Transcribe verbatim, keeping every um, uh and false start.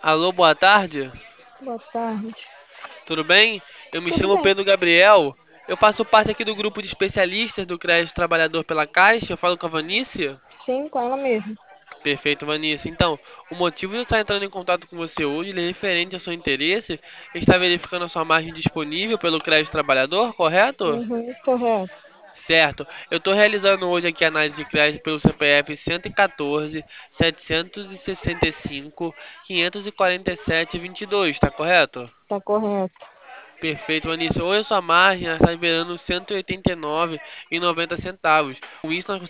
Alô, boa tarde. Boa tarde. Tudo bem? Eu me Tudo chamo bem? Pedro Gabriel. Eu faço parte aqui do grupo de especialistas do Crédito Trabalhador pela Caixa. Eu falo com a Vanice. Sim, com ela mesmo. Perfeito, Vanice. Então, o motivo de eu estar entrando em contato com você hoje, ele é referente ao seu interesse, está verificando a sua margem disponível pelo Crédito Trabalhador, correto? Uhum, correto. Certo. Eu estou realizando hoje aqui a análise de crédito pelo C P F cento e quatorze, setecentos e sessenta e cinco, quinhentos e quarenta e sete, vinte e dois, tá correto? Tá correto. Perfeito, Vanessa. Hoje a sua margem está liberando cento e oitenta e nove e noventa centavos. Com isso, nós